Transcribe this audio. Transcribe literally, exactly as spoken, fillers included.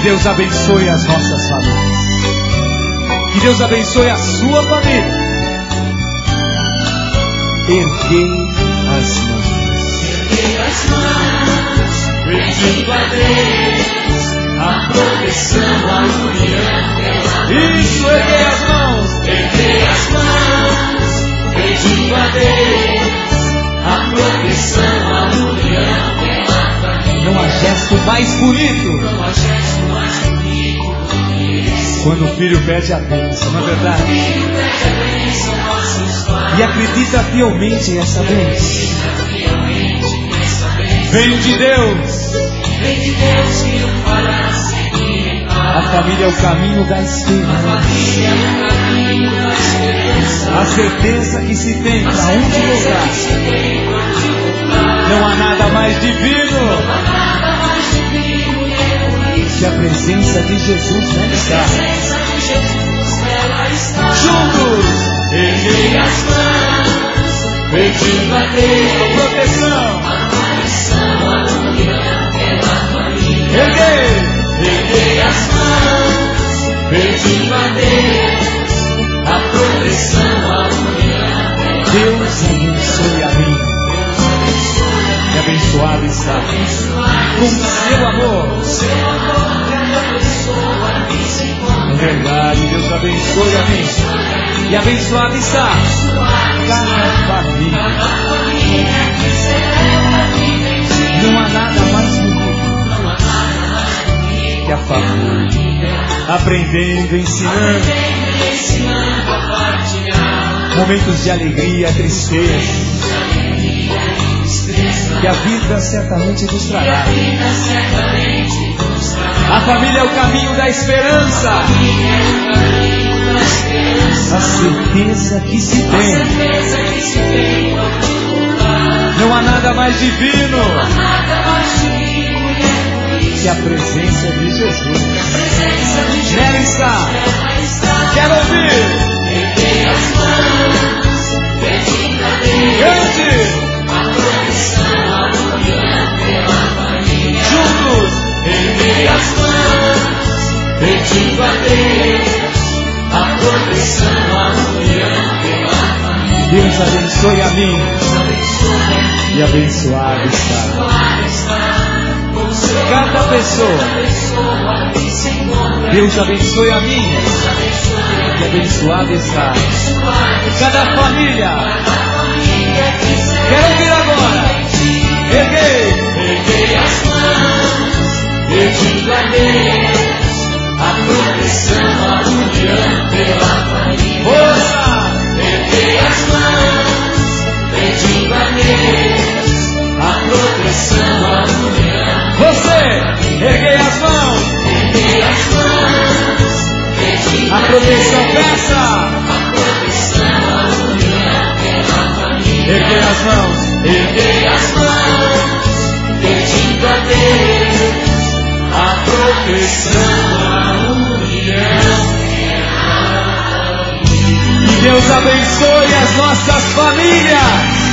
Deus abençoe as nossas famílias. Que Deus abençoe a sua família. Erguei as mãos. Erguei as mãos, pedindo a Deus a proteção, a união pela Isso, erguei as mãos. Erguei as mãos, pedindo a Deus a proteção, a união pela família. Não há gesto mais bonito. Não há gesto mais bonito do que esse. Quando o filho pede a bênção, não é verdade? O filho pede a bênção, nossos pais. E acredita fielmente nessa bênção. Fielmente nessa bênção. Vem de Deus. Vem de Deus que o fará seguir em paz. A família é o caminho da A esperança. família é o caminho da esperança. A certeza que se tem A para onde certeza voltar. que se tem pra onde voltar. Não há nada mais divino Não há nada mais divino e egoísta. que a presença de Jesus nela A está. presença de Jesus nela está. Juntos, Erguei as mãos, pedindo a Deus proteção. a proteção, a união pela família. Erguei. Erguei as mãos, pedindo a Deus a proteção, a união pela família. Deus abençoe a mim. Deus abençoe. E abençoado está Abençoado com está. seu amor. Seu amor, cada pessoa que se É encontra. verdade, Deus abençoe a mim. E abençoado está cada família. Cada família que celebra a vida em ti. Não há nada mais bonito Não há nada mais bonito que a família. Aprendendo, ensinando. aprendendo, ensinando a partilhar. Momentos de alegria, tristeza. Alegria e tristeza. Que a vida certamente nos E a trará. vida certamente nos trará. A família é o caminho da esperança. A família é o caminho da esperança. A certeza que se A tem. certeza que se tem quando voltar. Não há nada mais divino Não há nada mais divino e egoísta. que a presença de Jesus. A presença de Jesus Nela está. nela está. Quero ouvir. Erguei as mãos, pedindo a Deus Grande. a proteção, a união pela família. Juntos. Erguei as mãos, pedindo a Deus a proteção, a união pela família. Deus abençoe a mim. Deus abençoe. E abençoado está Abençoado está com seu cada amor, pessoa. cada pessoa que se encontra. Deus abençoe a mim. Deus abençoe. E abençoado está Abençoado está cada família. cada família que se Quero ouvir agora. Erguei. Erguei as mãos, pedindo a Deus a proteção, a união pela família. Força. Erguei as mãos, pedindo a Deus a proteção, a união. Você. Erguei as mãos. Erguei as mãos, pedindo A proteção peça. a proteção, a união pela família. Erguei as mãos. Erguei as mãos, pedindo a Deus a proteção, a união. Que Deus abençoe as nossas famílias.